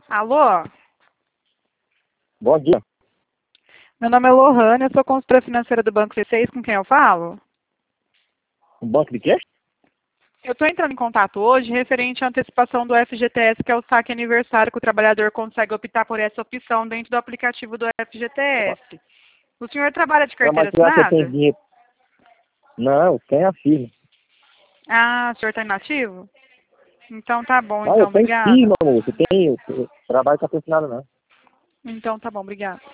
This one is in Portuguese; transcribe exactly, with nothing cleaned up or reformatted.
Alô? Bom dia. Meu nome é Lohane, eu sou consultora financeira do Banco C seis, com quem eu falo? Um banco de quê? Eu estou entrando em contato hoje referente à antecipação do F G T S, que é o saque aniversário, que o trabalhador consegue optar por essa opção dentro do aplicativo do F G T S. O senhor trabalha de carteira Mas será que eu tenho assinada? dinheiro? Não, tem a firma. Ah, o senhor está inativo? Então tá bom, Não, eu então, tenho obrigada. firma, moço. Eu tenho. Eu trabalho com a nada, não. Então tá bom, obrigada.